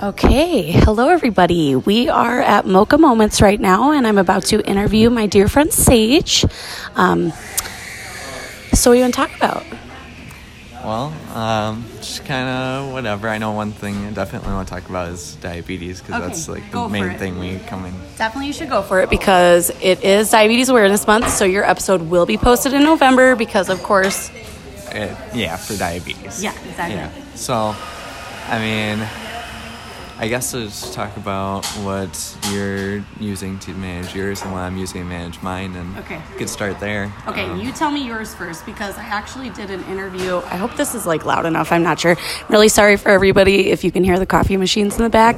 Okay, hello everybody. We are at Mocha Moments right now, and I'm about to interview my dear friend Sage. So what do you want to talk about? Well, just kind of whatever. I know one thing I definitely want to talk about is diabetes because that's like the main thing we come in. Definitely you should go for it because it is Diabetes Awareness Month, so your episode will be posted in November because, of course... for diabetes. Yeah, exactly. Yeah. So, I mean... I guess let's talk about what you're using to manage yours and what I'm using to manage mine, and we could start there. Okay, you tell me yours first because I actually did an interview. I hope this is like loud enough. I'm not sure. I'm really sorry for everybody if you can hear the coffee machines in the back.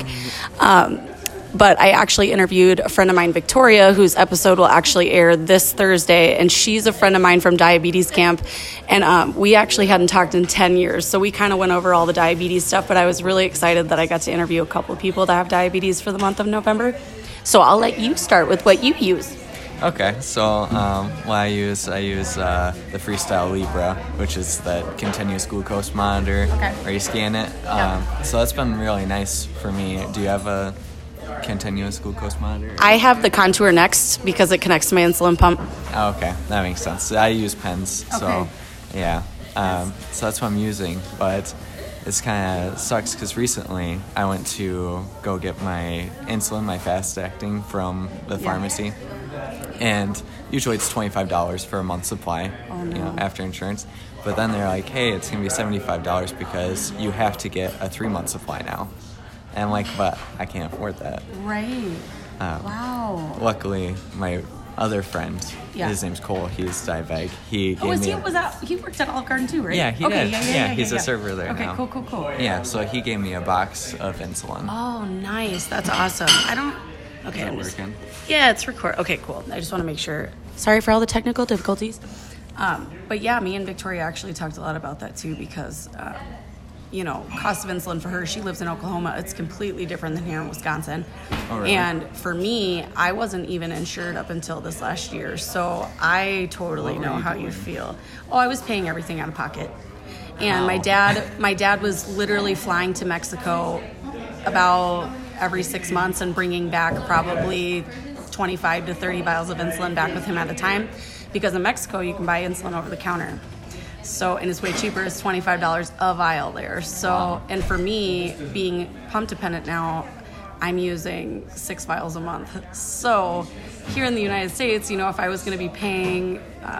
But I actually interviewed a friend of mine, Victoria, whose episode will actually air this Thursday. And she's a friend of mine from Diabetes Camp. And we actually hadn't talked in 10 years. So we kind of went over all the diabetes stuff. But I was really excited that I got to interview a couple of people that have diabetes for the month of November. So I'll let you start with what you use. Okay, so what I use the Freestyle Libre, which is that continuous glucose monitor where you scan it. So that's been really nice for me. Do you have a continuous glucose monitor? I have the Contour Next because it connects to my insulin pump. Oh, okay, that makes sense. I use pens, so yeah. So that's what I'm using, but it's kind of sucks because recently I went to go get my insulin, my fast acting from the pharmacy, and usually it's $25 for a month's supply, after insurance. But then they're like, hey, it's gonna be $75 because you have to get a 3-month supply now. And I'm like, but I can't afford that. Right. Wow. Luckily, my other friend, his name's Cole, he's diabetic. He worked at Olive Garden too, right? Yeah, he did. Yeah, he's a server there now. Okay, cool. Yeah, so he gave me a box of insulin. Oh, nice. That's awesome. Okay. Is it working? Yeah, it's record. Okay, cool. I just want to make sure. Sorry for all the technical difficulties. But yeah, me and Victoria actually talked a lot about that too because... cost of insulin for her, she lives in Oklahoma. It's completely different than here in Wisconsin. Oh, really? And for me, I wasn't even insured up until this last year. So I totally know how you feel. Oh, I was paying everything out of pocket. And my dad was literally flying to Mexico about every 6 months and bringing back probably 25 to 30 vials of insulin back with him at a time. Because in Mexico, you can buy insulin over the counter. So, and it's way cheaper. It's $25 a vial there. So, and for me, being pump dependent now, I'm using 6 vials a month. So, here in the United States, if I was going to be paying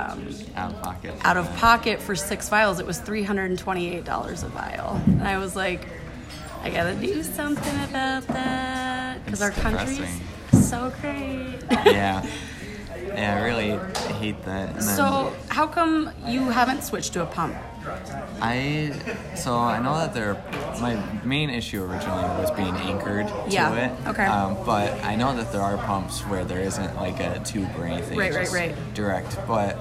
out of pocket for 6 vials, it was $328 a vial. And I was like, I got to do something about that because our country's so great. Yeah. Yeah, I really hate that. So, how come you haven't switched to a pump? I know that my main issue originally was being anchored to it. Okay. But I know that there are pumps where there isn't like a tube or anything. Right. Direct. But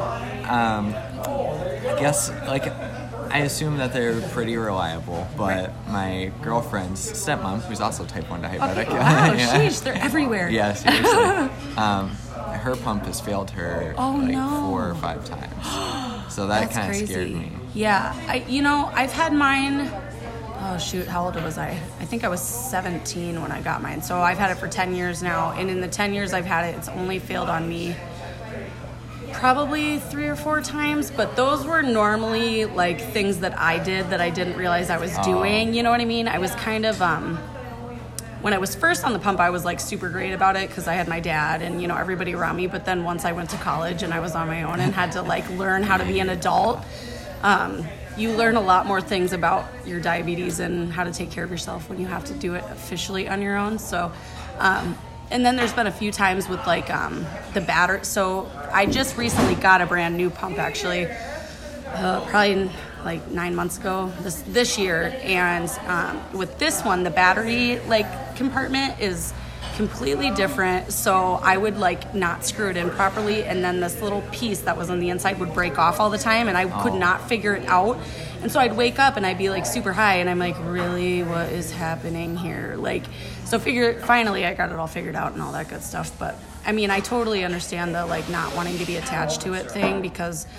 I guess I assume that they're pretty reliable, but my girlfriend's stepmom, who's also type 1 diabetic. Okay. Wow, sheesh, they're everywhere. Yeah, seriously. Her pump has failed her 4 or 5 times. So that kind of scared me. Yeah. I've had mine, how old was I? I think I was 17 when I got mine. So I've had it for 10 years now. And in the 10 years I've had it, it's only failed on me probably 3 or 4 times, but those were normally like things that I did that I didn't realize I was doing. You know what I mean? I was kind of, when I was first on the pump, I was like super great about it because I had my dad and, everybody around me. But then once I went to college and I was on my own and had to learn how to be an adult, you learn a lot more things about your diabetes and how to take care of yourself when you have to do it officially on your own. So, and then there's been a few times with the battery. So I just recently got a brand new pump actually, probably 9 months ago this year. And with this one, the battery compartment is completely different. So I would not screw it in properly. And then this little piece that was on the inside would break off all the time. And I could not figure it out. And so I'd wake up and I'd be super high. And I'm really, what is happening here? So finally I got it all figured out and all that good stuff. But I mean, I totally understand the not wanting to be attached to it thing because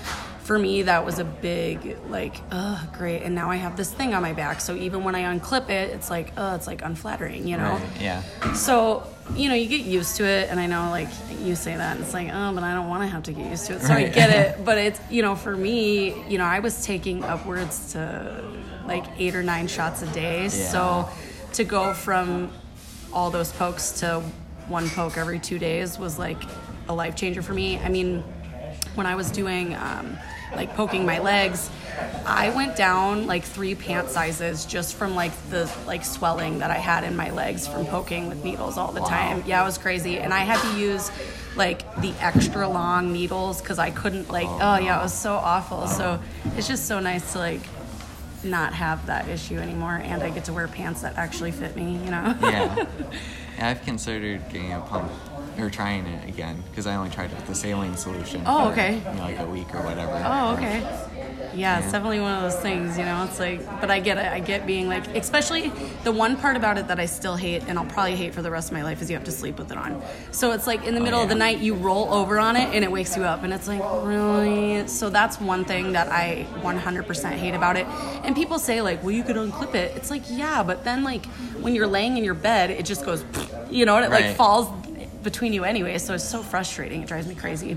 for me, that was a big, like, great. And now I have this thing on my back. So even when I unclip it, it's like, it's like unflattering, you know? Right, yeah. So, you know, you get used to it. And I know, like, you say that, and it's like, but I don't want to have to get used to it. So I get it. But it's, you know, for me, you know, I was taking upwards to like 8 or 9 shots a day. Yeah. So to go from all those pokes to 1 poke every 2 days was like a life changer for me. I mean, when I was doing like poking my legs, I went down like 3 pant sizes just from like the like swelling that I had in my legs from poking with needles all the time. Yeah, it was crazy. And I had to use like the extra long needles because I couldn't like, it was so awful. So it's just so nice to like not have that issue anymore, and I get to wear pants that actually fit me, you know? Yeah, I've considered getting a pump or trying it again because I only tried it with the saline solution for, okay. you know, like a week or whatever. Okay. Yeah, it's definitely one of those things, you know? It's like, but I get it. I get being like, especially the one part about it that I still hate, and I'll probably hate for the rest of my life, is you have to sleep with it on. So it's like in the middle of the night, you roll over on it and it wakes you up, and it's like, really? So that's one thing that I 100% hate about it. And people say like, well, you could unclip it. It's like, yeah, but then like when you're laying in your bed, it just goes, you know, and it like falls between you anyway. So it's so frustrating. It drives me crazy.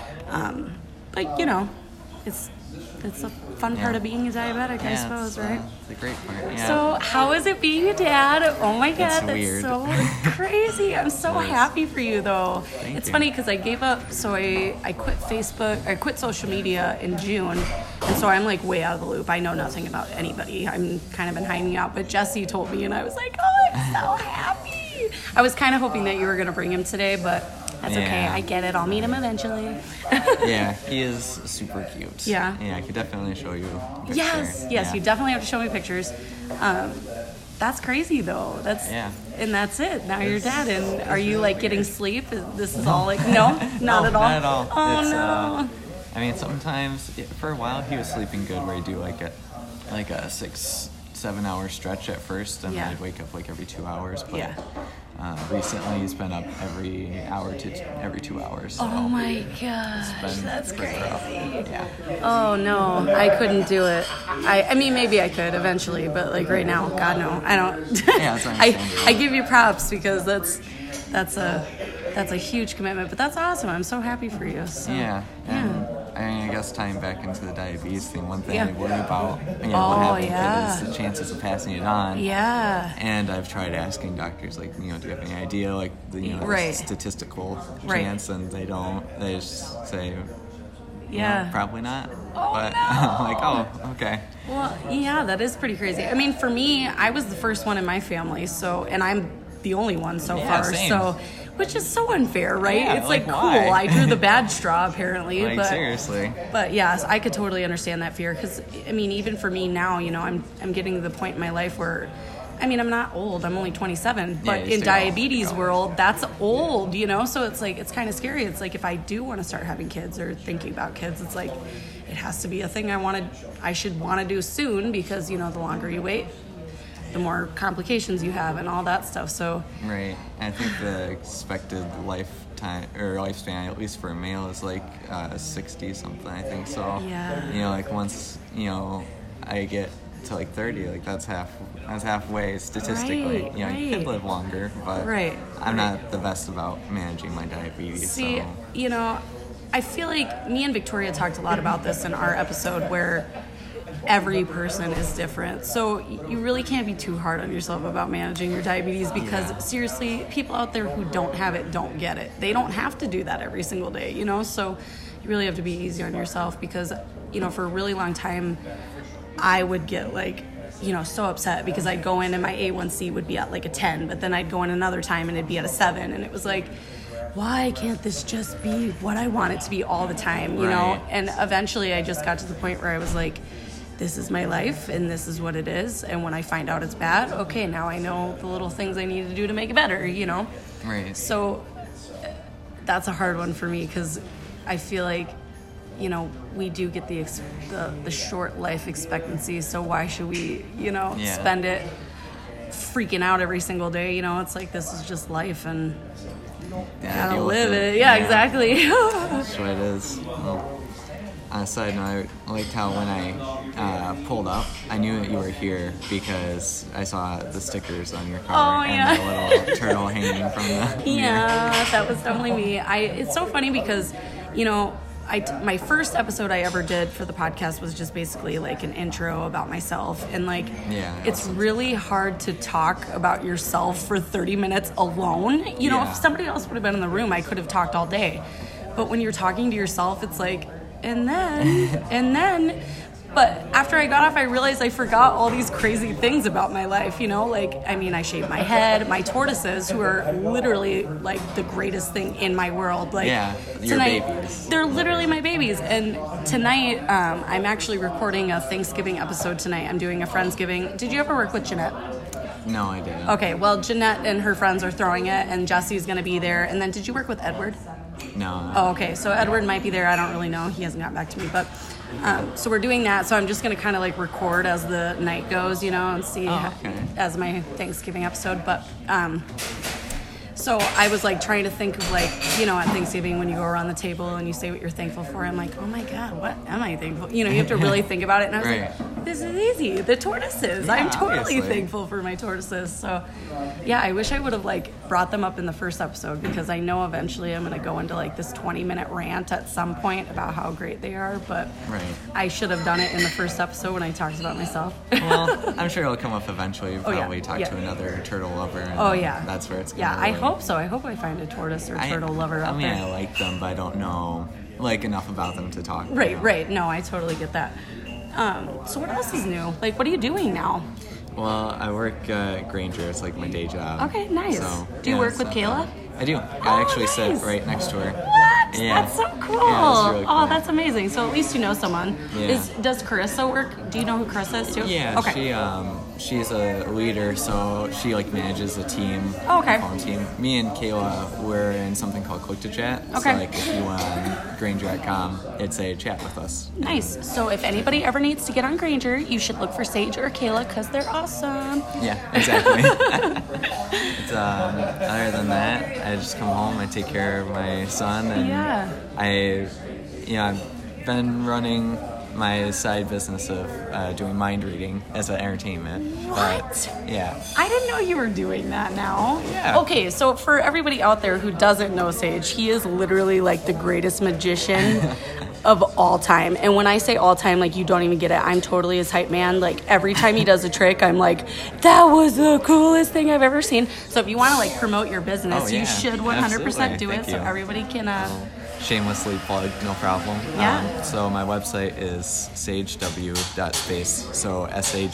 But you know, it's a fun part of being a diabetic, I suppose, right? It's a great part, yeah. So how is it being a dad? Oh my God, that's weird. So crazy. I'm so happy for you, though. Thank you. Funny because I gave up, so I quit Facebook, I quit social media in June, and so I'm like way out of the loop. I know nothing about anybody. I'm kind of been hiding out, but Jesse told me, and I was like, I'm so happy. I was kind of hoping that you were going to bring him today, but that's okay. I get it. I'll meet him eventually. Yeah, he is super cute. Yeah. Yeah, I could definitely show you a picture. Yes, you definitely have to show me pictures. That's crazy though. And that's it. Now you're dad. And are you like getting sleep? This is all like not at all. Not at all. Oh no. I mean, sometimes for a while he was sleeping good, where he'd do like a 6-7 hour stretch at first, and then I'd wake up like every 2 hours. But recently he's been up every hour to every 2 hours. So oh my gosh, that's crazy. Yeah. Oh no, I couldn't do it. I mean, maybe I could eventually, but like right now, God no, I don't. Yeah, that's I give you props because that's a huge commitment, but that's awesome. I'm so happy for you. So, yeah. I mean, I guess tying back into the diabetes thing, one thing I worry about, what happens is the chances of passing it on. Yeah. And I've tried asking doctors, like, do you have any idea, like, the statistical chance, and they don't. They just say, probably not. Oh, but no. I'm like, okay. Well, yeah, that is pretty crazy. I mean, for me, I was the first one in my family, and I'm the only one so far. Same. So. Which is so unfair, right? Yeah, it's like cool. Why? I drew the bad straw, apparently. Like, but seriously. But yes, I could totally understand that fear because, I mean, even for me now, I'm getting to the point in my life where, I mean, I'm not old. I'm only 27. But in diabetes world, that's old, So it's like, it's kind of scary. It's like if I do want to start having kids or thinking about kids, it's like it has to be a thing I should want to do soon because, the longer you wait, the more complications you have and all that stuff. So right. I think the expected lifespan, at least for a male, is like 60 something, I think. So like once I get to like 30, like that's halfway statistically. You can live longer, but I'm not the best about managing my diabetes. See, I feel like me and Victoria talked a lot about this in our episode where every person is different. So you really can't be too hard on yourself about managing your diabetes because seriously, people out there who don't have it don't get it. They don't have to do that every single day, So you really have to be easy on yourself because, for a really long time, I would get like, so upset because I'd go in and my A1C would be at like a 10, but then I'd go in another time and it'd be at a 7. And it was like, why can't this just be what I want it to be all the time, know? And eventually I just got to the point where I was like, this is my life and this is what it is. And when I find out it's bad, okay, now I know the little things I need to do to make it better, Right. So that's a hard one for me because I feel like, we do get the short life expectancy. So why should we, spend it freaking out every single day? It's like this is just life and gotta live it. Yeah, exactly. That's what it is. Well, on a side note, I liked how when I pulled up, I knew that you were here because I saw the stickers on your car and the little turtle hanging from the Yeah, that was definitely me. It's so funny because, my first episode I ever did for the podcast was just basically like an intro about myself, and like it's really hard to talk about yourself for 30 minutes alone. If somebody else would have been in the room, I could have talked all day. But when you're talking to yourself, it's like, and then. But after I got off, I realized I forgot all these crazy things about my life, I shaved my head. My tortoises, who are literally, like, the greatest thing in my world. Like, your babies. They're literally my babies. And tonight, I'm actually recording a Thanksgiving episode tonight. I'm doing a Friendsgiving. Did you ever work with Jeanette? No, I didn't. Okay, well, Jeanette and her friends are throwing it, and Jesse's going to be there. And then, did you work with Edward? No. Oh, okay. So Edward might be there. I don't really know. He hasn't gotten back to me. But so we're doing that. So I'm just going to kind of like record as the night goes, and see as my Thanksgiving episode. But so I was like trying to think of like, at Thanksgiving when you go around the table and you say what you're thankful for. I'm like, oh my God, what am I thankful? You have to really think about it. And I was like, this is easy. The tortoises. I'm totally thankful for my tortoises. So yeah, I wish I would have like brought them up in the first episode, because I know eventually I'm going to go into like this 20-minute rant at some point about how great they are. But I should have done it in the first episode when I talked about myself. Well, I'm sure it'll come up eventually. You probably talk to another turtle lover. And that's where it's going to I hope so. I hope I find a tortoise or turtle lover out there. I like them, but I don't know like enough about them to talk. Right. No, I totally get that. So what else is new? Like, what are you doing now? Well, I work at Grainger. It's like my day job. Okay, nice. So, do you work with Kayla? I do. I actually sit right next to her. What? Yeah. That's so cool. Yeah, really cool. Oh, that's amazing. So at least you know someone. Yeah. Does Carissa work? Do you know who Carissa is too? Yeah. Okay. She's a leader, so she like manages a team. Oh, okay. A phone team. Me and Kayla, we're in something called Click to Chat. Okay. So like if you went on Grainger.com, it's a chat with us. Nice. So if anybody ever needs to get on Grainger, you should look for Sage or Kayla, because they're awesome. Yeah, exactly. Other than that, I just come home, I take care of my son, and I've been running my side business of doing mind reading as an entertainment. What? But, yeah. I didn't know you were doing that now. Yeah. Okay, so for everybody out there who doesn't know Sage, he is literally like the greatest magician of all time. And when I say all time, like, you don't even get it. I'm totally his hype man. Like, every time he does a trick, I'm like, that was the coolest thing I've ever seen. So if you want to like promote your business, you should 100% do it. So everybody can shamelessly plug, no problem. Yeah. So my website is sagew.space. So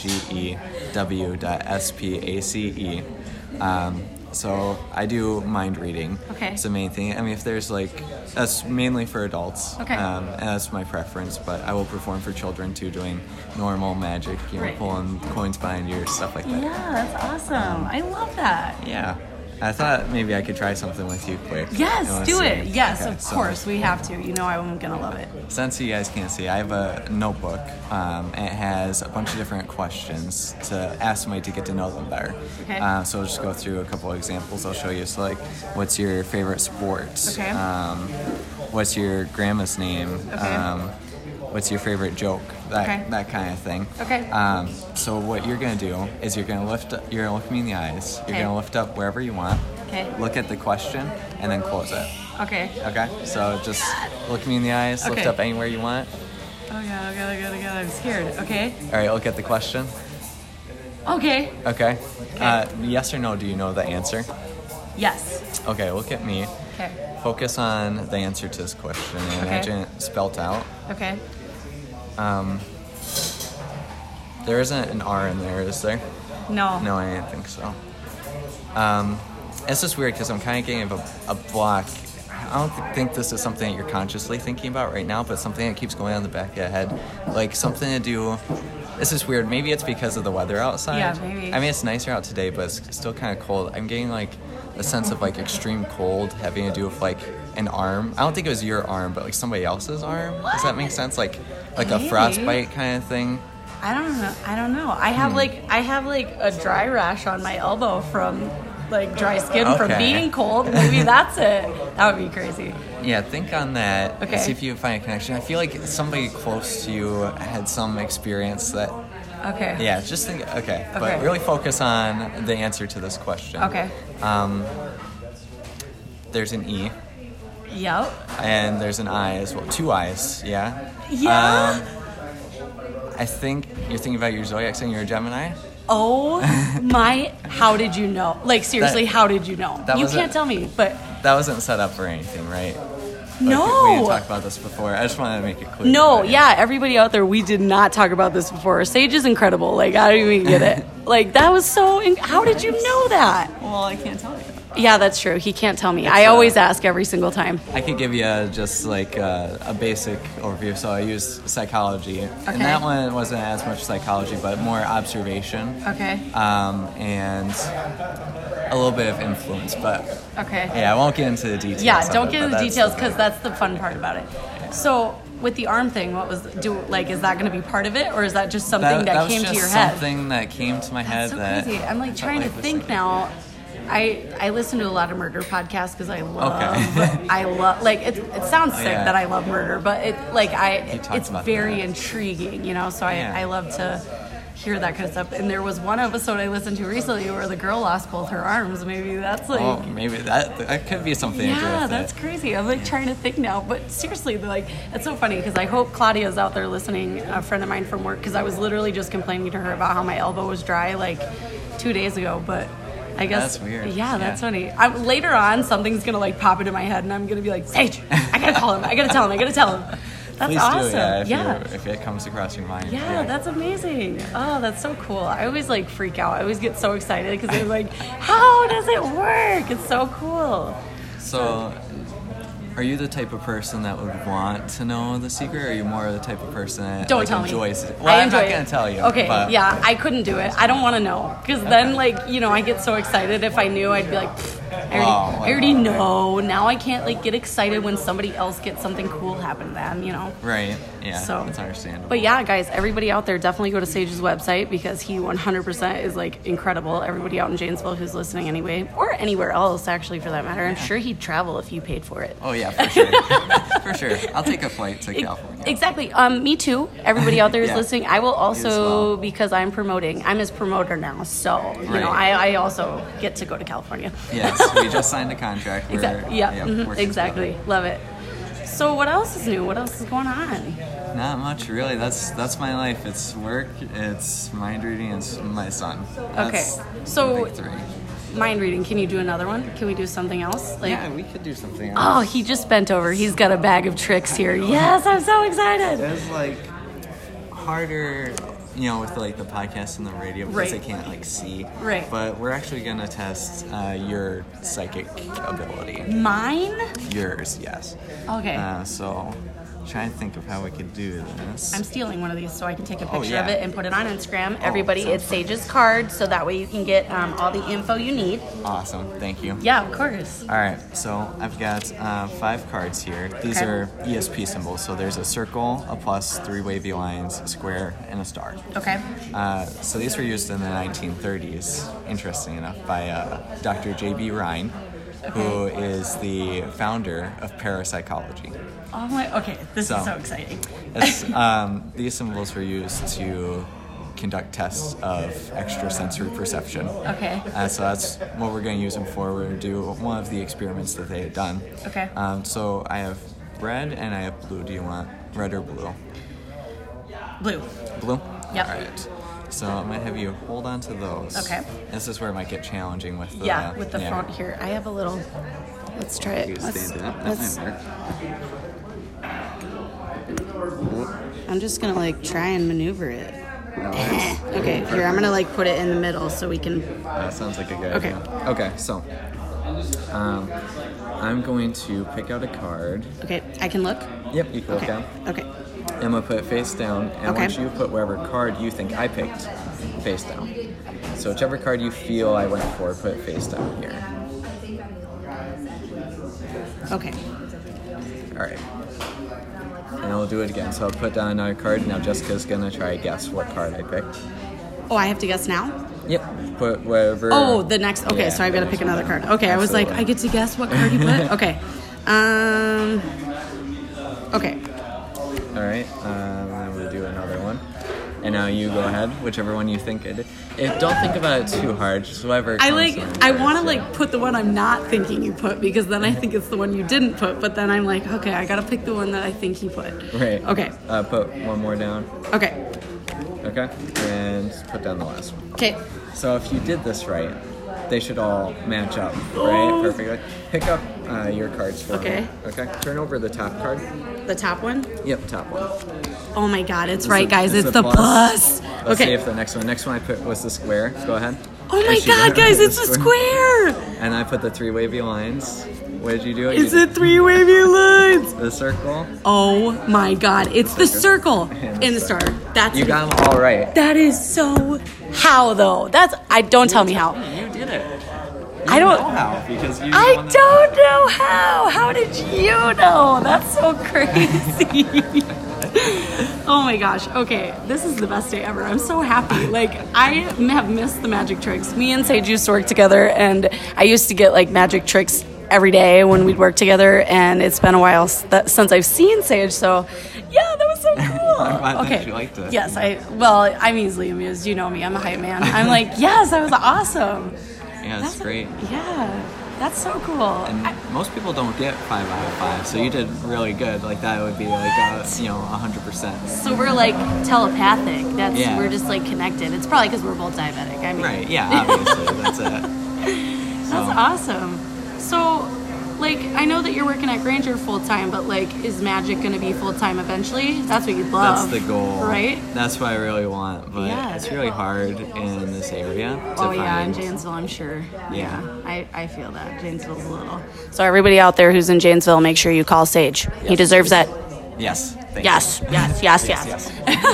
SAGEW.SPACE. So I do mind reading. Okay. It's the main thing. I mean, if there's that's mainly for adults. Okay. And that's my preference, but I will perform for children too, doing normal magic, pulling coins behind ears, stuff like that. Yeah, that's awesome. I love that. Yeah. I thought maybe I could try something with you quick. Yes, do it. Yes, of course. We have to. I'm going to love it. Since you guys can't see, I have a notebook. And it has a bunch of different questions to ask somebody to get to know them better. Okay. So I'll just go through a couple of examples I'll show you. So, like, what's your favorite sport? Okay. What's your grandma's name? Okay. What's your favorite joke? That kind of thing. Okay. So what you're gonna do is you're gonna look me in the eyes. You're gonna lift up wherever you want. Okay. Look at the question and then close it. Okay. Okay. So just look me in the eyes. Lift up anywhere you want. Oh God! I'm scared. Okay. All right. Look at the question. Okay. Okay. Yes or no? Do you know the answer? Yes. Okay. Look at me. Okay. Focus on the answer to this question and imagine it spelt out. Okay. There isn't an R in there, is there? No. No, I didn't think so. It's just weird because I'm kind of getting a block. I don't think this is something that you're consciously thinking about right now, but something that keeps going on the back of your head. Like something to do... This is weird. Maybe it's because of the weather outside. Yeah, maybe. I mean, it's nicer out today, but it's still kind of cold. I'm getting like a sense of like extreme cold having to do with like an arm. I don't think it was your arm, but like somebody else's arm. Does that make sense? Like a frostbite kind of thing. I don't know. I have like a dry rash on my elbow from like dry skin from Okay. being cold. Maybe that's it. That would be crazy. Yeah, think on that. Okay. See if you find a connection. I feel like somebody close to you had some experience that. Okay. Yeah, just think. Okay, Okay. but really focus on the answer to this question. Okay. There's an E Yep. and there's an I as well. 2 I's. Yeah. Yeah. I think you're thinking about your zodiac sign. You're a Gemini. Oh my! How did you know? Like seriously, how did you know? that You wasn't- can't tell me, but That wasn't set up for anything, right? no. We didn't talk about this before. I just wanted to make it clear. No, Right? yeah, everybody out there, we did not talk about this before. Sage is incredible. Like, I don't even get it. Like, that was so. How did you know that? Well, I can't tell you. Yeah, that's true. He can't tell me. I always ask every single time. I could give you just like a basic overview. So I used psychology, Okay. and that one wasn't as much psychology, but more observation, Okay. and a little bit of influence. But Okay. yeah, I won't get into the details. Yeah, of don't it, get but into the that's details the because that's the fun part about it. So, with the arm thing, what was is that going to be part of it, or is that just something that was came just to your head? something that came to my head. So that crazy. I'm like trying to like was think like- now. I listen to a lot of murder podcasts because I love Okay. I love like it sounds sick yeah. that I love murder, but talks it's about very that. intriguing, you know. So Yeah. I love to hear that kind of stuff. And there was one episode I listened to recently where the girl lost both her arms. Maybe that's like Oh, maybe that could be something to do yeah, with that's it. crazy. I'm like trying to think now, but seriously, like it's so funny because I hope Claudia's out there listening. A friend of mine from work, because I was literally just complaining to her about how my elbow was dry like 2 days ago, but. I guess That's weird. Yeah, that's Yeah. funny. Later on, something's gonna like pop into my head, and I'm gonna be like, Sage, I gotta call him. I gotta tell him. I gotta tell him. That's Please awesome. do, if it comes across your mind. Yeah, that's amazing. Oh, that's so cool. I always like freak out. I always get so excited because I'm like, how does it work? It's so cool. So, are you the type of person that would want to know the secret, or are you more the type of person that Don't like, tell me. enjoys it? I Well, I'm enjoy not it. going to tell you. Okay, but yeah, I couldn't do it. I don't want to know because then, like, you know, I get so excited. If I knew, I'd be like, "Pfft, I already know. Now I can't like get excited when somebody else gets something cool happen to them. You know. Right. Yeah. So that's understandable. But yeah, guys, everybody out there, definitely go to Sage's website because he 100% is like incredible. Everybody out in Janesville who's listening anyway, or anywhere else actually for that matter. I'm sure he'd travel if you paid for it. Oh yeah, for sure. For sure. I'll take a flight to California. Exactly. Me too. Everybody out there is Yeah. listening. I will also, well. because I'm promoting. I'm his promoter now, so you know, Right. I also get to go to California. Yes, we just signed a contract. We're- Exactly. Yeah. mhm, working exactly. Love it. So what else is new? What else is going on? together. Not much, really. That's my life. It's work. It's mind reading. It's my son. That's Okay. the So big three. mind reading. Can you do another one? Can we do something else? Like. Yeah, we could do something else. Oh, he just bent over. He's got a bag of tricks here. Yes, I'm so excited. It's like harder, you know, with like the podcast and the radio because Right. they can't like see. Right. But we're actually gonna test your psychic ability. Mine? Yours, yes. Okay. So, trying to think of how we could do this. I'm stealing one of these so I can take a Oh, picture yeah. of it and put it on Instagram. Everybody, sounds it's Sage's card, so that way you can get all the info you need. Awesome. Thank you. Yeah, of course. All right, so I've got 5 cards here. These Okay. are ESP symbols. So there's a circle, a plus, 3 wavy lines, a square, and a star. Okay. So these were used in the 1930s, interesting enough, by Dr. J.B. Rhine, who is the founder of parapsychology. Oh my. Okay, this is So- so exciting. It's, these symbols were used to conduct tests of extrasensory perception. Okay. So that's what we're going to use them for. We're going to do one of the experiments that they had done. Okay. So I have red and I have blue. Do you want red or blue? Blue. Blue? Yep. All right. So I'm going to have you hold on to those. Okay. This is where it might get challenging with the... Yeah, with the front here. I have a little. Let's try it. You Let's- stay there. That let's- might work. I'm just gonna like try and maneuver it. Okay, here I'm gonna like put it in the middle so we can. That sounds like a good Okay. idea. Okay, so I'm going to pick out a card. Okay, I can look. Yep, you can look Okay. down. Okay. I'm going to put it face down, and Okay. I want you to put whatever card you think I picked face down. So whichever card you feel I went for, put it face down here. Okay. All right. And I'll do it again. So I'll put down another card. Now Jessica's going to try to guess what card I picked. Oh, I have to guess now. Yep. Put whatever. Oh, the next. Okay, Yeah, so I've got to pick another card. Okay, I was Absolutely. like, I get to guess what card you put. Okay. Okay. All right. Then we'll do another one. And now you go ahead, whichever one you think it. Don't think about it too hard. Just whatever. I comes want to first, put the one I'm not thinking you put because then I think it's the one you didn't put. But then I'm like, okay, I got to pick the one that I think you put. Right. Okay. Put one more down. Okay. Okay. And put down the last one. Okay. So if you did this right, they should all match up, right? Perfectly. Pick up your cards for Okay. me. Okay. Turn over the top card. The top one? Yep, top one. Oh my God, it's This right, is- guys. this is It's a the plus. Let's see Okay. if the next one I put was the square. Go ahead. Oh my And she God, got guys, the it's a square. And I put the 3 wavy lines. What did you do? It's You a 3 wavy lines. the circle. Oh my God, it's the circle And in the star. That's You got them all right. That is so how though. Don't tell me how. You did it. I don't know how because you. I don't know how. How did you know? That's so crazy. Oh my gosh. Okay, this is the best day ever. I'm so happy. Like, I have missed the magic tricks. Me and Sage used to work together, and I used to get like magic tricks every day when we'd work together, and it's been a while since I've seen Sage, so yeah, that was so cool. I'm glad Okay. that you liked it. Yes, I'm easily amused. You know me, I'm a hype man. I'm like, yes, that was awesome. Yeah, it's great. Yeah, that's so cool. And most people don't get 5 out of 5, so you did really good. Like that would be like 100%. So we're like telepathic. Yeah. We're just like connected. It's probably because we're both diabetic. I mean, Right? Yeah, obviously that's it. that's awesome. So, like, I know that you're working at Granger full time, but like, is magic going to be full time eventually? That's what you'd love. That's the goal, right? That's what I really want, but Yeah. it's really hard in this area. Oh yeah, in find. Janesville, I'm sure. Yeah. I feel that Janesville's a little. So everybody out there who's in Janesville, make sure you call Sage. He deserves it. Yes. Thank Yes, you. yes. Yes.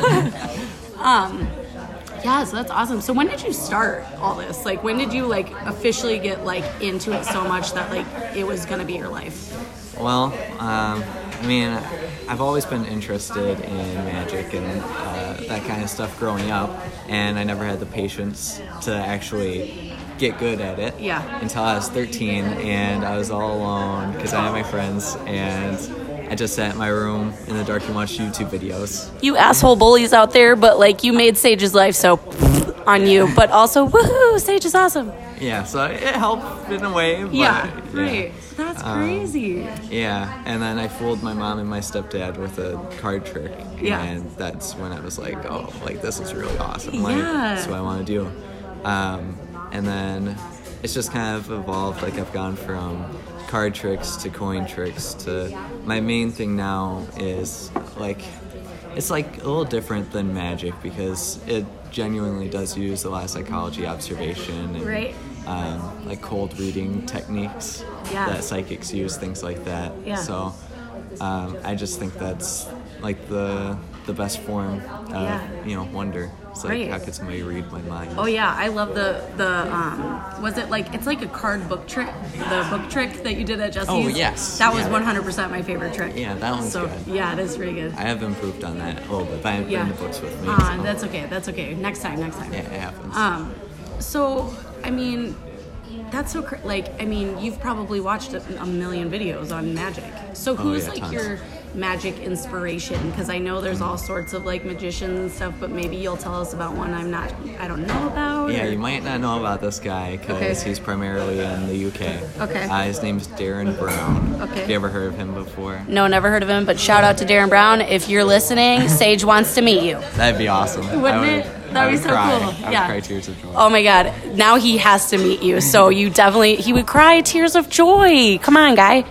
Yeah, so that's awesome. So when did you start all this? Like, when did you like officially get like into it so much that like it was gonna be your life? Well, I mean, I've always been interested in magic and that kind of stuff growing up, and I never had the patience to actually get good at it. Yeah. Until I was 13, and I was all alone because I had my friends, and I just sat in my room in the dark and watched YouTube videos. You asshole bullies out there, but like you made Sage's life so on you, but also woohoo, Sage is awesome. Yeah, so it helped in a way. But, Yeah, right. That's Um, crazy. Yeah, and then I fooled my mom and my stepdad with a card trick. Yeah. And that's when I was like, oh, like this is really awesome. Like, Yeah. that's what I want to do. And then it's just kind of evolved. Like I've gone from card tricks to coin tricks to my main thing now is like, it's like a little different than magic because it genuinely does use a lot of psychology, observation, and Right. like cold reading techniques Yeah. that psychics use, things like that. Yeah. So I just think that's like the best form of wonder. It's like Right. how could somebody read my mind? Oh yeah, I love the was it like it's like a card book trick, the book trick that you did at Jesse's? Oh, yes. That was Yeah. 100% my favorite trick. Yeah, that one's so, good. Yeah, it is really good. I have improved on that a little bit, but I haven't Yeah. been the books with me. so- That's okay. That's okay. Next time. Yeah, it happens. So, I mean, that's so I mean, you've probably watched a million videos on magic. So who's yeah, like tons. your magic inspiration? Because I know there's all sorts of like magicians and stuff, but maybe you'll tell us about one I don't know about. Yeah, or- you might not know about this guy because Okay. he's primarily in the UK. Okay. His name's Darren Brown. Okay. Have you ever heard of him before? No, never heard of him, but shout out to Darren Brown. If you're listening, Sage wants to meet you. That'd be awesome. Wouldn't I it? That'd I be so cry. cool. I would Yeah. cry tears of joy. Oh my God. Now he has to meet you. So you definitely, he would cry tears of joy. Come on, guy.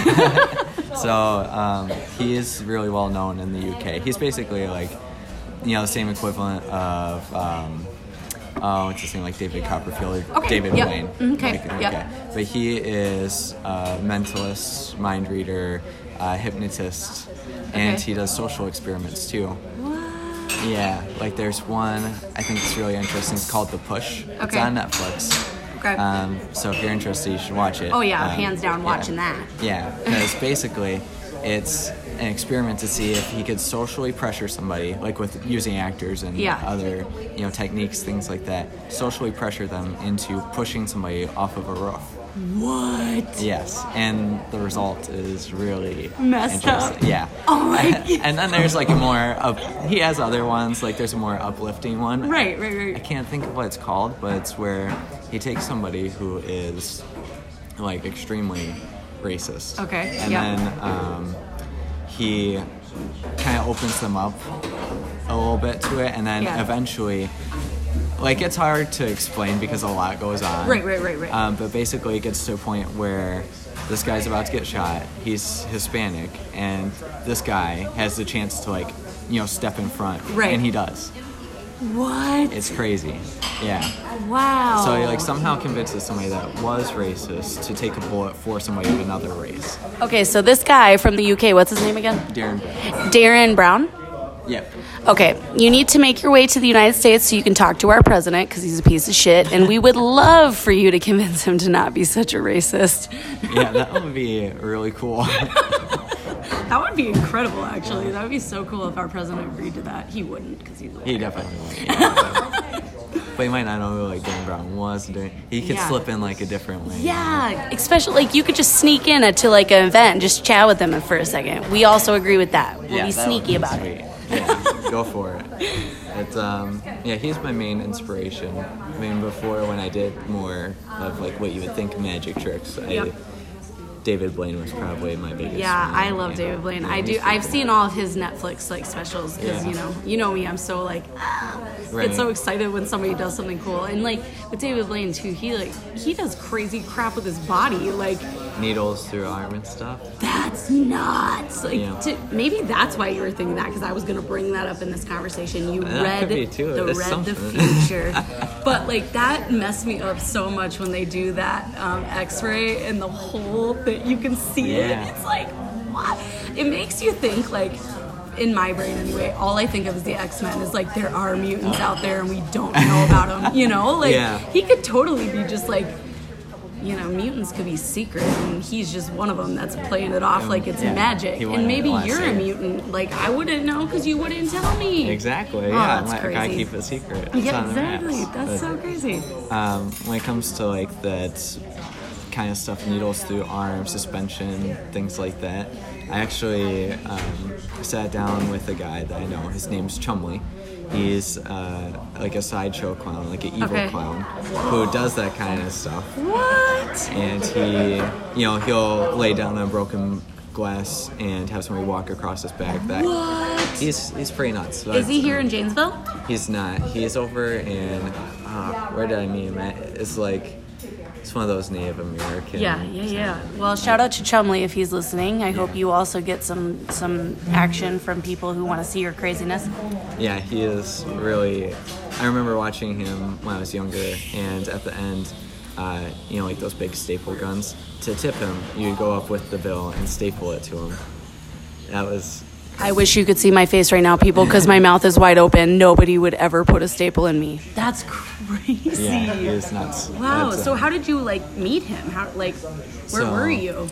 So he is really well known in the UK. He's basically like, the same equivalent of, what's his name, like David Copperfield or Okay, David yep. Wayne. Okay, Like, yep. But he is a mentalist, mind reader, hypnotist, and Okay. he does social experiments too. Yeah, like there's one, I think it's really interesting, it's called The Push. It's Okay. on Netflix. Okay. So if you're interested, you should watch it. Oh yeah, hands down watching that. Yeah, because basically it's an experiment to see if he could socially pressure somebody, like with using actors and other, techniques, things like that, socially pressure them into pushing somebody off of a roof. What? Yes, and the result is really messed interesting. up. Yeah. Oh my God. And then there's like he has other ones, like there's a more uplifting one. Right. I can't think of what it's called, but it's where he takes somebody who is like extremely racist. Okay. And then he kind of opens them up a little bit to it, and then eventually, like, it's hard to explain because a lot goes on. Right. But basically it gets to a point where this guy's about to get shot. He's Hispanic, and this guy has the chance to, like, step in front. Right. And he does. What? It's crazy. Yeah. Wow. So he, like, somehow convinces somebody that was racist to take a bullet for somebody of another race. Okay, so this guy from the UK, what's his name again? Darren Brown? Yep. Okay, you need to make your way to the United States so you can talk to our president, because he's a piece of shit, and we would love for you to convince him to not be such a racist. Yeah, that would be really cool. That would be incredible, actually. That would be so cool if our president agreed to that. He wouldn't, because he's a He definitely would. Yeah, but he might not know who, like, Dan Brown was. He could slip in, like, a different way. Yeah, especially, like, you could just sneak in to, like, an event and just chat with them for a second. We also agree with that. We'll be sneaky about it. Yeah, go for it. It's he's my main inspiration. I mean, before, when I did more of, like, what you would think magic tricks, David Blaine was probably my biggest fan. I love David Blaine. I've seen all of his Netflix, like, specials, because you know me, I'm so, like, get so excited when somebody does something cool. And, like, with David Blaine too, he does crazy crap with his body, like needles through arm and stuff. That's nuts. Like, maybe that's why you were thinking that, because I was going to bring that up in this conversation. You read the future. But, like, that messed me up so much when they do that X-ray and the hole that you can see it. It's like, what? It makes you think, like, in my brain anyway, all I think of is the X-Men is, like, there are mutants out there and we don't know about them, Like, he could totally be just, like, mutants could be secret, and he's just one of them that's playing it off like it's magic. And maybe you're a mutant. Like, I wouldn't know because you wouldn't tell me. Exactly. That's crazy. I keep it secret. Yeah, exactly. That's so crazy. When it comes to, like, that kind of stuff, needles through arms, suspension, things like that, I actually sat down with a guy that I know. His name's Chumley. He's like a sideshow clown, like an evil clown, who does that kind of stuff. What? And he, he'll lay down on broken glass and have somebody walk across his back. What? He's pretty nuts. So is he here in Janesville? He's not. He's over in where did I meet him at? It's like, it's one of those Native American. Yeah. Well, shout out to Chumley if he's listening. I hope you also get some action from people who want to see your craziness. Yeah, he is really. I remember watching him when I was younger, and at the end, like those big staple guns. To tip him, you'd go up with the bill and staple it to him. That was. I wish you could see my face right now, people, because my mouth is wide open. Nobody would ever put a staple in me. That's crazy. Yeah, he is nuts. Wow. So how did you, like, meet him? Where were you?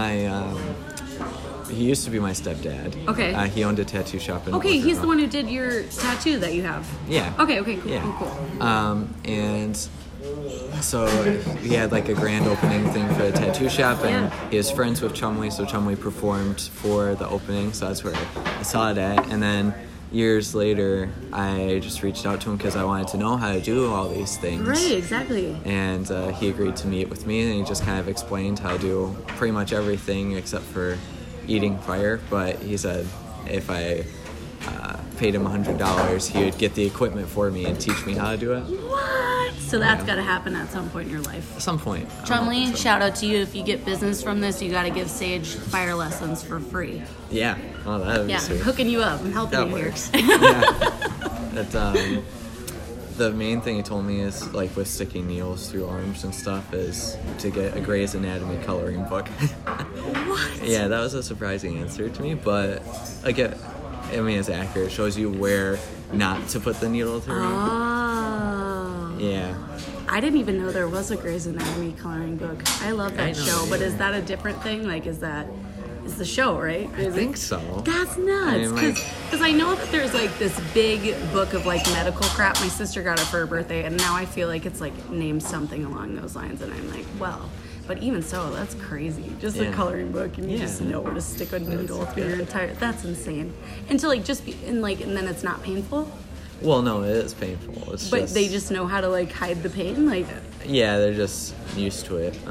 He used to be my stepdad. Okay. He owned a tattoo shop in Okay, he's the one who did your tattoo that you have. Yeah. Okay, cool. Yeah. Cool. And so he had, like, a grand opening thing for the tattoo shop, and he was friends with Chumley, so Chumley performed for the opening, so that's where I saw it at. And then years later, I just reached out to him because I wanted to know how to do all these things. Right, exactly. And he agreed to meet with me, and he just kind of explained how to do pretty much everything except for eating fire. But he said if I paid him $100, he would get the equipment for me and teach me how to do it. What? So that's got to happen at some point in your life. At some point. Chumley, shout out to you. If you get business from this, you got to give Sage fire lessons for free. Yeah. Oh, that would be sweet. I'm hooking you up. I'm helping you works. here. Yeah. The main thing he told me is, like, with sticking needles through arms and stuff, is to get a Grey's Anatomy coloring book. What? Yeah, that was a surprising answer to me, but it's accurate. It shows you where not to put the needle through. Oh. Yeah. I didn't even know there was a Grey's Anatomy coloring book. I love that show, but is that a different thing? Like, is that... is the show, right? I think so. That's nuts. I mean, Because I know that there's like this big book of like medical crap. My sister got it for her birthday, and now I feel like it's like named something along those lines, and I'm like, well. But even so, that's crazy. Just a coloring book, and you just know where to stick a needle through your entire. That's insane. And to like just be and then it's not painful. Well, no, it is painful. But they just know how to like hide the pain, like. Yeah, they're just used to it.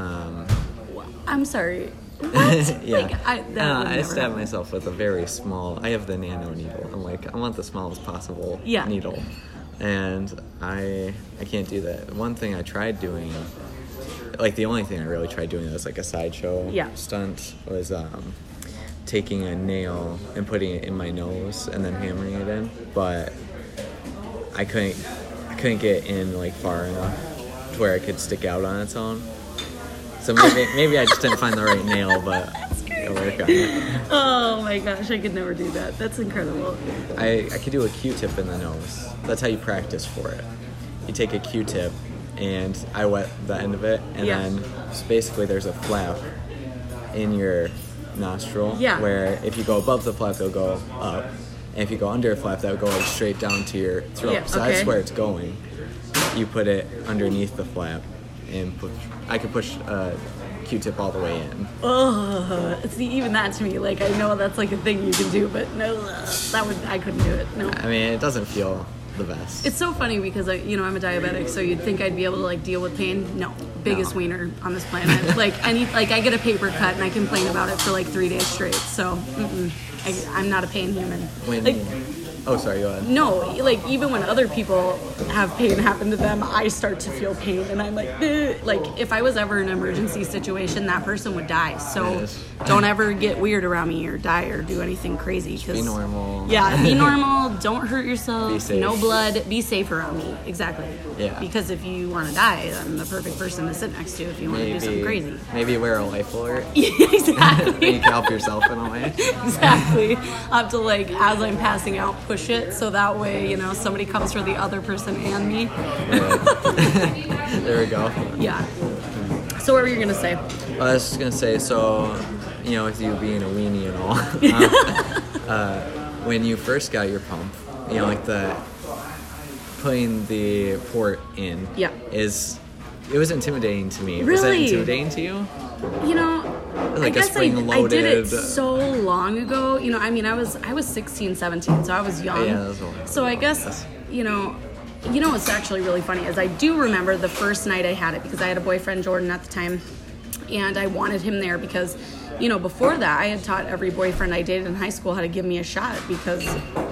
I'm sorry. What? Yeah. Like, I stabbed myself with a very small. I have the nano needle. I'm like, I want the smallest possible needle, and I can't do that. One thing I tried doing. Like, the only thing I really tried doing that was, like, a sideshow stunt was taking a nail and putting it in my nose and then hammering it in. But I couldn't get in, like, far enough to where it could stick out on its own. So maybe I just didn't find the right nail, but it'll work on it. Oh, my gosh, I could never do that. That's incredible. I could do a Q-tip in the nose. That's how you practice for it. You take a Q-tip, and I wet the end of it, and then basically there's a flap in your nostril where if you go above the flap, it'll go up, and if you go under a flap, that'll go like straight down to your throat. So that's where it's going. You put it underneath the flap, and I could push a Q-tip all the way in. Oh, see, even that to me, like I know that's like a thing you can do, but no, I couldn't do it. No. I mean, it doesn't feel the best. It's so funny because I'm a diabetic, so you'd think I'd be able to like deal with pain. No, biggest wiener on this planet. I get a paper cut and I complain about it for like 3 days straight. So I'm not a pain human. Oh, sorry, go ahead. No, like even when other people have pain happen to them, I start to feel pain, and I'm like, ugh. Like if I was ever in an emergency situation, that person would die. So don't ever get weird around me or die or do anything crazy. Be normal. Yeah, be normal. Don't hurt yourself. Be safe. No blood. Be safe around me. Exactly. Yeah. Because if you want to die, I'm the perfect person to sit next to if you want to do something crazy. Maybe wear a life alert. Exactly. You can help yourself in a way. Exactly. I'll have to like, as I'm passing out, push it so that way, somebody comes for the other person and me. There we go. Yeah. So what were you going to say? I was just going to say, so, with you being a weenie and all, when you first got your pump, like putting the port in it was intimidating to me. Really? Was that intimidating to you? I guess I did it so long ago. I was 16, 17, so I was young. Yeah, that was a while. So I guess, what's actually really funny is I do remember the first night I had it because I had a boyfriend, Jordan, at the time, and I wanted him there because, before that I had taught every boyfriend I dated in high school how to give me a shot because,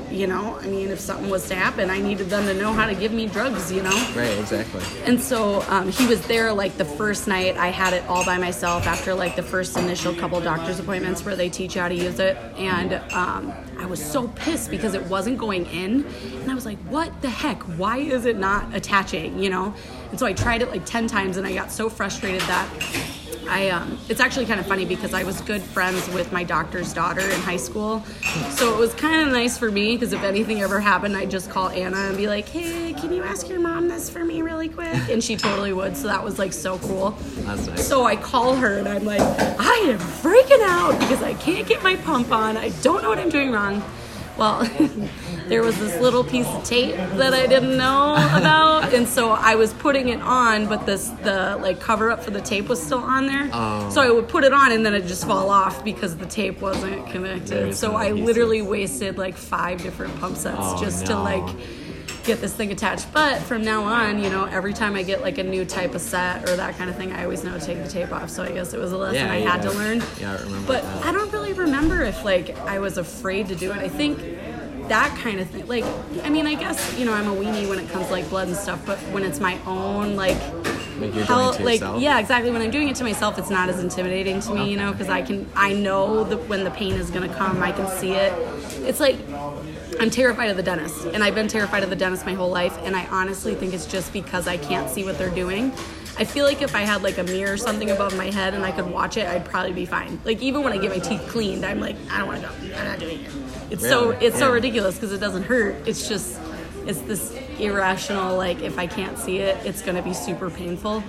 if something was to happen, I needed them to know how to give me drugs, Right, exactly. And so he was there like the first night. I had it all by myself after like the first initial couple doctor's appointments where they teach you how to use it. And I was so pissed because it wasn't going in. And I was like, what the heck? Why is it not attaching, And so I tried it like 10 times and I got so frustrated that it's actually kind of funny because I was good friends with my doctor's daughter in high school. So it was kind of nice for me because if anything ever happened, I'd just call Anna and be like, hey, can you ask your mom this for me really quick? And she totally would. So that was like so cool. That's nice. So I call her and I'm like, I am freaking out because I can't get my pump on. I don't know what I'm doing wrong. Well, there was this little piece of tape that I didn't know about, and so I was putting it on, but the cover up for the tape was still on there. Oh. So I would put it on, and then it'd just fall off because the tape wasn't connected. So I literally wasted like 5 different pump sets to get this thing attached. But from now on, every time I get like a new type of set or that kind of thing, I always know to take the tape off. So I guess it was a lesson I had to learn. Yeah, I remember but that. I don't really remember if like I was afraid to do it. I think that kind of thing. Like, I guess, I'm a weenie when it comes to like blood and stuff, but when it's my own like you're doing it to yourself? Yeah, exactly. When I'm doing it to myself, it's not as intimidating to me, because I know that when the pain is gonna come, I can see it. It's like I'm terrified of the dentist, and I've been terrified of the dentist my whole life, and I honestly think it's just because I can't see what they're doing. I feel like if I had like a mirror or something above my head and I could watch it, I'd probably be fine. Like even when I get my teeth cleaned, I'm like, I don't want to go. I'm not doing it. It's so ridiculous because it doesn't hurt. It's this irrational, like if I can't see it, it's going to be super painful.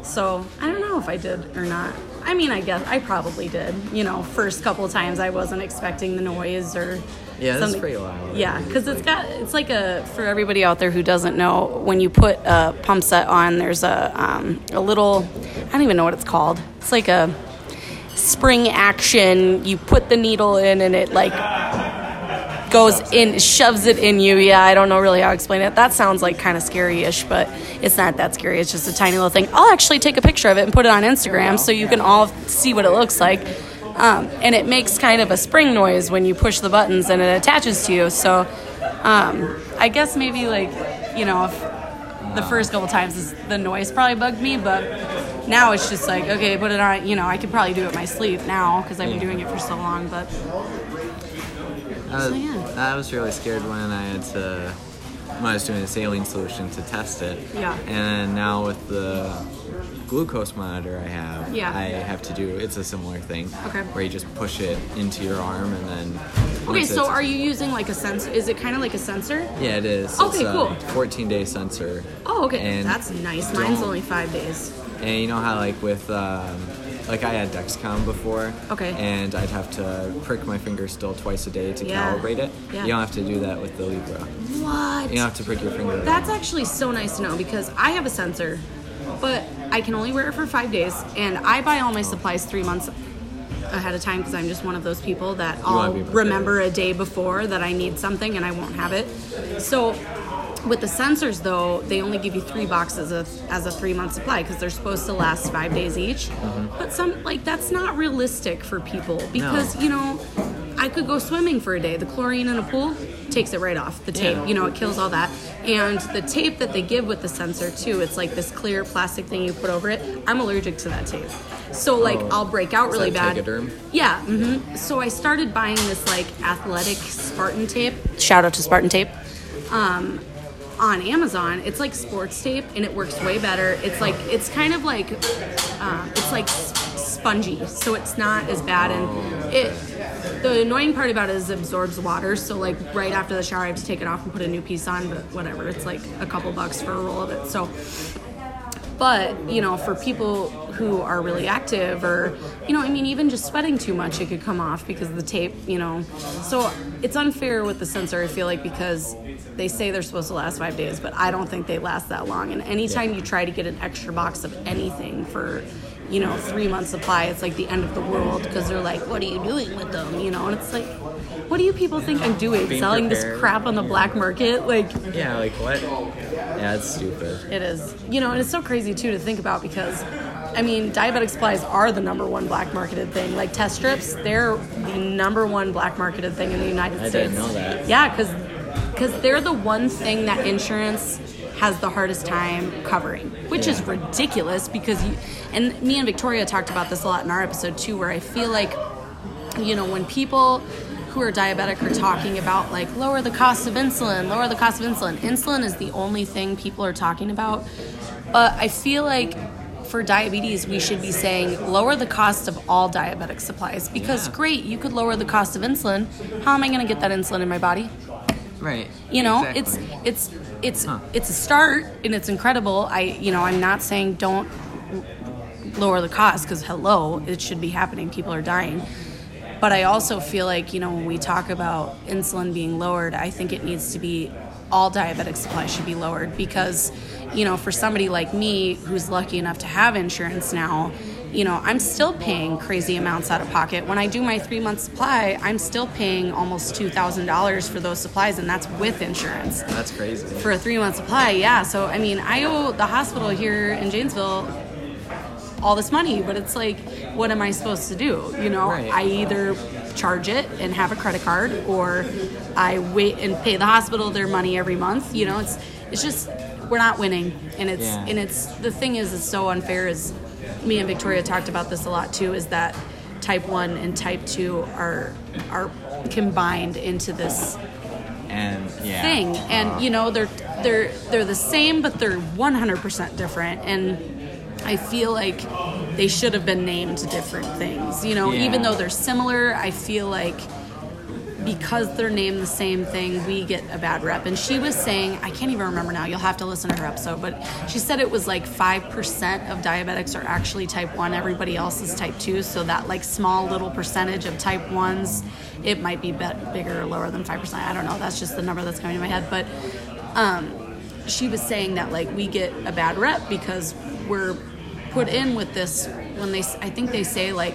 So I don't know if I did or not. I mean, I guess I probably did. You know, first couple of times I wasn't expecting the noise or Yeah, that's something. pretty loud. Yeah, because it's like for everybody out there who doesn't know, when you put a pump set on, there's a little, I don't even know what it's called. It's like a spring action. You put the needle in and it like goes in, shoves it in you. Yeah, I don't know really how to explain it. That sounds like kind of scary-ish, but it's not that scary. It's just a tiny little thing. I'll actually take a picture of it and put it on Instagram so you can all see what it looks like. And it makes kind of a spring noise when you push the buttons and it attaches to you. So I guess maybe like, you know, if the first couple times the noise probably bugged me, but now it's just like, okay, put it on. You know, I could probably do it in my sleep now because I've been doing it for so long, but... So, yeah. I was really scared when I was doing a saline solution to test it. Yeah. And now with the glucose monitor I have, Yeah. I have to do, it's a similar thing. Okay. Where you just push it into your arm and then... Okay, so are you using like a sensor? Is it kind of like a sensor? Yeah, it is. Okay, it's cool. 14-day sensor. Oh, okay. And That's nice. Mine's only 5 days. And you know how like with... like I had Dexcom before, Okay. and I'd have to prick my finger still twice a day to Yeah. calibrate it. Yeah. You don't have to do that with the Libra. What? You don't have to prick your finger. That's actually so nice to know because I have a sensor, but I can only wear it for 5 days, and I buy all my supplies 3 months ahead of time because I'm just one of those people that I'll remember a day before that I need something and I won't have it. So with the sensors, though, they only give you 3 boxes as a 3-month supply because they're supposed to last 5 days each. Mm-hmm. But that's not realistic for people because, you know, I could go swimming for a day. The chlorine in a pool takes it right off. The tape, you know, it kills all that. And the tape that they give with the sensor, too, it's like this clear plastic thing you put over it. I'm allergic to that tape. So, like, I'll break out really bad. Tegaderm? Yeah. Mm-hmm. So I started buying this, like, athletic Spartan tape. Shout out to Spartan tape. On Amazon. It's like sports tape and it works way better. It's kind of like it's like spongy, so it's not as bad. And the annoying part about it is it absorbs water, so like right after the shower I have to take it off and put a new piece on, but whatever, it's like a couple bucks for a roll of it. So but, you know, for people who are really active or, you know, I mean, even just sweating too much, it could come off because of the tape, you know. So it's unfair with the sensor, I feel like, because they say they're supposed to last 5 days, but I don't think they last that long. And anytime you try to get an extra box of anything for, you know, 3 months supply, it's like the end of the world because they're like, what are you doing with them? You know, and it's like, what do you people think I'm doing? Selling this crap on the black market? Like, yeah, like what? Yeah, it's stupid. It is. You know, and it's so crazy, too, to think about because, I mean, diabetic supplies are the number one black marketed thing. Like test strips, they're the number one black marketed thing in the United States. I didn't know that. Yeah, because they're the one thing that insurance has the hardest time covering, which is ridiculous because and me and Victoria talked about this a lot in our episode, too, where I feel like, you know, when people who are diabetic are talking about like lower the cost of insulin. Insulin is the only thing people are talking about. But I feel like for diabetes, we should be saying lower the cost of all diabetic supplies because great, you could lower the cost of insulin. How am I going to get that insulin in my body? Right. You know, exactly. it's a start and it's incredible. I'm not saying don't lower the cost because hello, it should be happening. People are dying. But I also feel like, you know, when we talk about insulin being lowered, I think it needs to be all diabetic supplies should be lowered because, you know, for somebody like me who's lucky enough to have insurance now, you know, I'm still paying crazy amounts out of pocket. When I do my 3-month supply, I'm still paying almost $2,000 for those supplies, and that's with insurance. That's crazy. For a 3-month supply, yeah. So, I mean, I owe the hospital here in Janesville all this money, but it's like, what am I supposed to do? You know, right. I either charge it and have a credit card, or I wait and pay the hospital their money every month. You know, it's just we're not winning, and it's the thing is, it's so unfair. Is me and Victoria talked about this a lot too. Is that type 1 and type 2 are combined into this thing, and you know they're the same, but they're 100% different, and I feel like they should have been named different things. You know, even though they're similar, I feel like because they're named the same thing, we get a bad rep. And she was saying, I can't even remember now, you'll have to listen to her episode, but she said it was like 5% of diabetics are actually type 1, everybody else is type 2, so that like small little percentage of type 1s, it might be bigger or lower than 5%, I don't know, that's just the number that's coming to my head, but she was saying that like we get a bad rep because we're put in with this, when I think they say like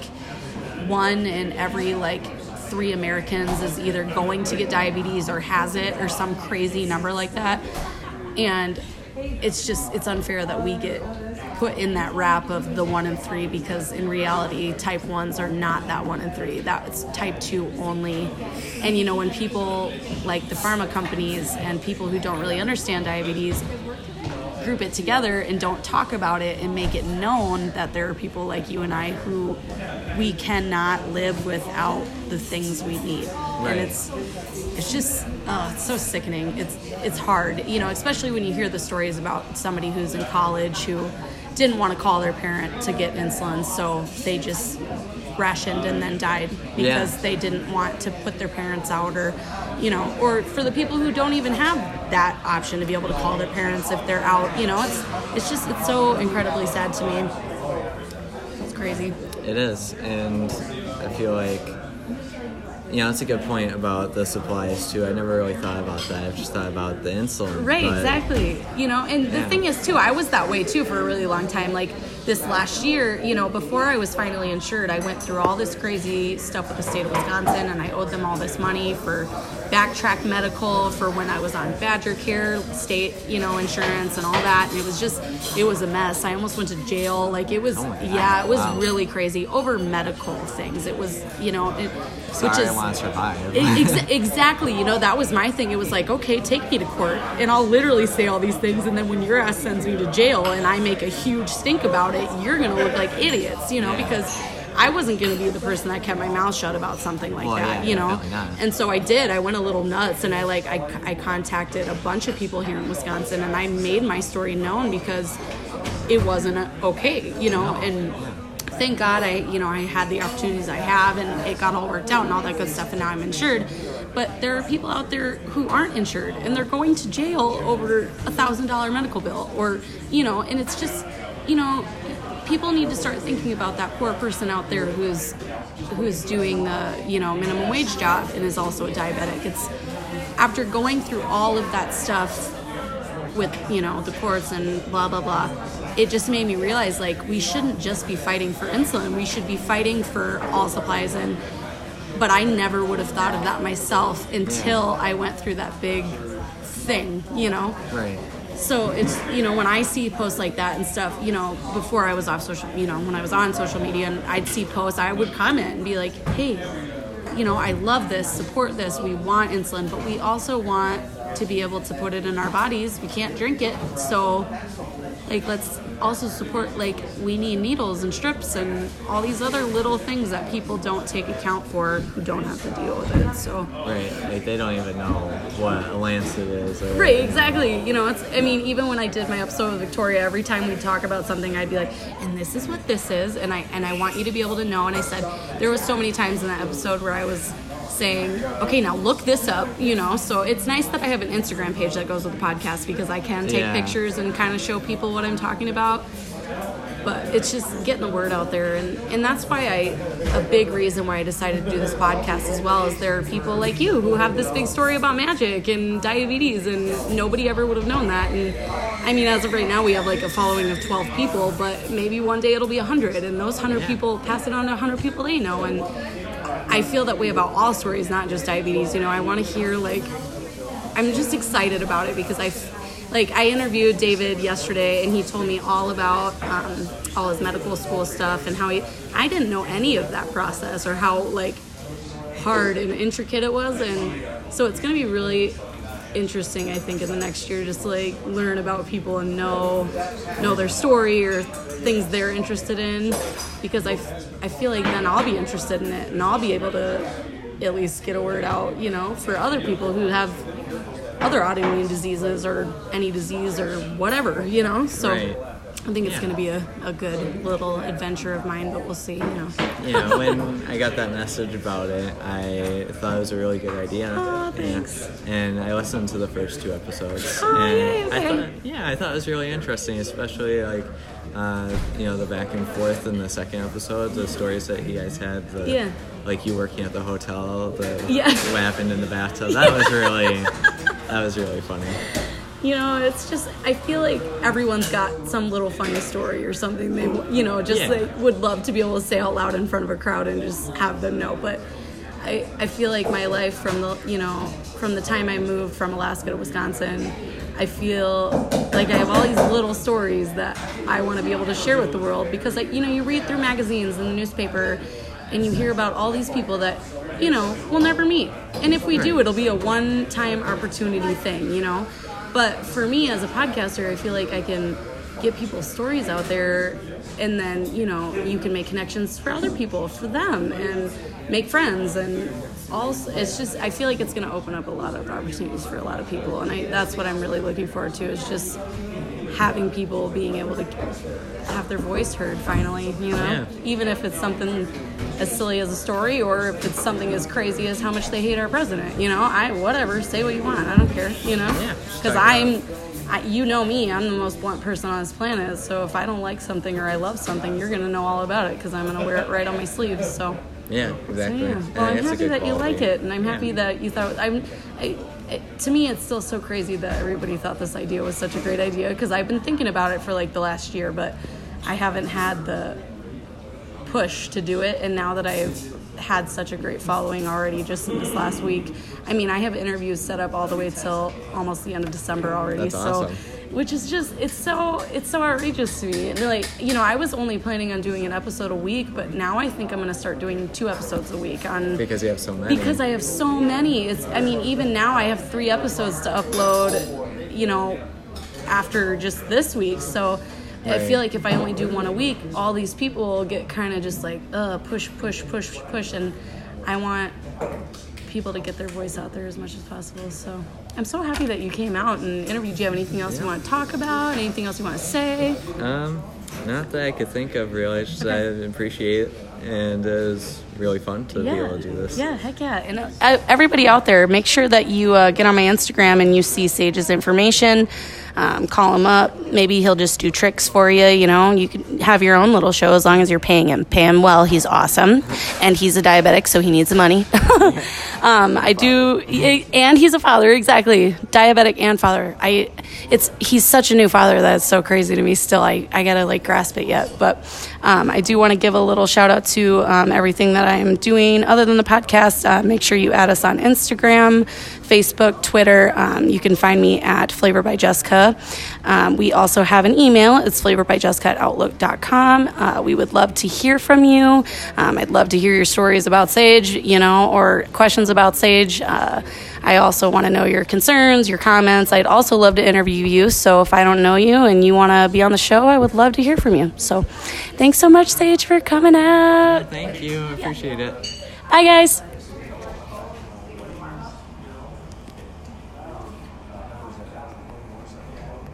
1 in every like 3 Americans is either going to get diabetes or has it, or some crazy number like that. And it's unfair that we get put in that wrap of the 1 in 3, because in reality type 1s are not that 1 in 3, that's type 2 only. And you know, when people like the pharma companies and people who don't really understand diabetes group it together and don't talk about it and make it known that there are people like you and I who we cannot live without the things we need. Right. And it's just it's so sickening. It's hard, you know, especially when you hear the stories about somebody who's in college who didn't want to call their parent to get insulin, so they just rationed and then died because they didn't want to put their parents out, or you know, or for the people who don't even have that option to be able to call their parents if they're out, you know, it's so incredibly sad to me. It's crazy. It is, and I feel like, you know, it's a good point about the supplies too. I never really thought about that. I've just thought about the insulin. Right, exactly. You know, and the thing is too, I was that way too for a really long time. Like this last year, you know, before I was finally insured, I went through all this crazy stuff with the state of Wisconsin, and I owed them all this money for backtrack medical for when I was on Badger Care state, you know, insurance and all that. And it was a mess. I almost went to jail. Like it was, it was really crazy over medical things. It was, you know, I want to survive. Exactly. You know, that was my thing. It was like, okay, take me to court and I'll literally say all these things. And then when your ass sends me to jail and I make a huge stink about it, you're going to look like idiots, you know, because I wasn't going to be the person that kept my mouth shut about something like that, you know? And so I did. I went a little nuts, and I contacted a bunch of people here in Wisconsin, and I made my story known because it wasn't okay, you know? And thank God I had the opportunities I have, and it got all worked out and all that good stuff, and now I'm insured. But there are people out there who aren't insured, and they're going to jail over $1,000 medical bill, or, you know, and it's just, you know, people need to start thinking about that poor person out there who's doing the, you know, minimum wage job and is also a diabetic. It's after going through all of that stuff with, you know, the courts and blah, blah, blah, it just made me realize, like, we shouldn't just be fighting for insulin. We should be fighting for all supplies. But I never would have thought of that myself until I went through that big thing, you know? Right. So it's, you know, when I see posts like that and stuff, you know, before I was off social, you know, when I was on social media and I'd see posts, I would comment and be like, hey, you know, I love this, support this, we want insulin, but we also want to be able to put it in our bodies. We can't drink it, so like let's also support, like, we need needles and strips and all these other little things that people don't take account for who don't have to deal with it. So right, like they don't even know what a Lancet is. Or, right, exactly. You know, it's, I mean, even when I did my episode with Victoria, every time we'd talk about something, I'd be like, and this is what this is, and I want you to be able to know. And I said, there was so many times in that episode where I was saying, okay, now look this up, you know. So it's nice that I have an Instagram page that goes with the podcast, because I can take pictures and kind of show people what I'm talking about. But it's just getting the word out there, and that's why a big reason why I decided to do this podcast as well, is there are people like you who have this big story about magic and diabetes, and nobody ever would have known that. And I mean, as of right now, we have like a following of 12 people, but maybe one day it'll be 100, and those 100 people pass it on to 100 people they know. And I feel that way about all stories, not just diabetes. You know, I want to hear, like, I'm just excited about it, because I interviewed David yesterday, and he told me all about all his medical school stuff and how I didn't know any of that process, or how, like, hard and intricate it was. And so it's going to be really interesting, I think, in the next year, just to, like, learn about people and know their story or things they're interested in, because I feel like then I'll be interested in it, and I'll be able to at least get a word out, you know, for other people who have other autoimmune diseases or any disease or whatever, you know. So I think it's going to be a good little adventure of mine, but we'll see, Yeah, when I got that message about it, I thought it was a really good idea. Oh, thanks. And I listened to the first 2 episodes. Oh, and yay, okay. I thought it was really interesting, especially like, the back and forth in the second episode, the stories that you guys had, like you working at the hotel, what happened in the bathtub. That was really funny. It's just, I feel like everyone's got some little funny story or something they would love to be able to say out loud in front of a crowd and just have them know. But I feel like my life from the time I moved from Alaska to Wisconsin, I feel like I have all these little stories that I want to be able to share with the world, because you read through magazines and the newspaper and you hear about all these people that we'll never meet, and if we do, it'll be a one-time opportunity thing, But for me as a podcaster, I feel like I can get people's stories out there, and then you can make connections for other people, for them, and make friends, and also it's just, I feel like it's going to open up a lot of opportunities for a lot of people, and that's what I'm really looking forward to, is just having people being able to have their voice heard finally, even if it's something as silly as a story, or if it's something as crazy as how much they hate our president, whatever, say what you want, I don't care, because me, I'm the most blunt person on this planet, so if I don't like something or I love something, you're going to know all about it, because I'm going to wear it right on my sleeves, so. Yeah, exactly. So, well, I'm happy that you like it, and I'm happy that you thought, to me, it's still so crazy that everybody thought this idea was such a great idea, because I've been thinking about it for like the last year, but I haven't had the push to do it, and now that I've had such a great following already just in this last week, I have interviews set up all the way till almost the end of December already. That's awesome. Which is just, it's so outrageous to me. And I was only planning on doing an episode a week, but now I think I'm going to start doing 2 episodes a week because you have so many. Because I have so many. Even now I have 3 episodes to upload, after just this week. So right. I feel like if I only do 1 a week, all these people will get kind of just like, push. And I want people to get their voice out there as much as possible. So I'm so happy that you came out and interviewed. Do you have anything else you want to talk about? Anything else you want to say? Not that I could think of, really. It's just I appreciate it, and it was really fun to be able to do this. Yeah, heck yeah. And everybody out there, make sure that you get on my Instagram and you see Sage's information. Call him up. Maybe he'll just do tricks for you. You can have your own little show as long as you're paying him. Pay him well. He's awesome, and he's a diabetic, so he needs the money. I do, and he's a father. Exactly, diabetic and father. He's such a new father that it's so crazy to me. Still, I gotta grasp it yet. But I do want to give a little shout out to everything that I am doing other than the podcast. Make sure you add us on Instagram, Facebook, Twitter. You can find me at Flavor by Jessica. We also have an email. It's flavorbyjessica@outlook.com. We would love to hear from you. I'd love to hear your stories about Sage, or questions about Sage. I also want to know your concerns, your comments. I'd also love to interview you. So if I don't know you and you want to be on the show, I would love to hear from you. So thanks so much, Sage, for coming out. Thank you. I appreciate it. Bye, guys.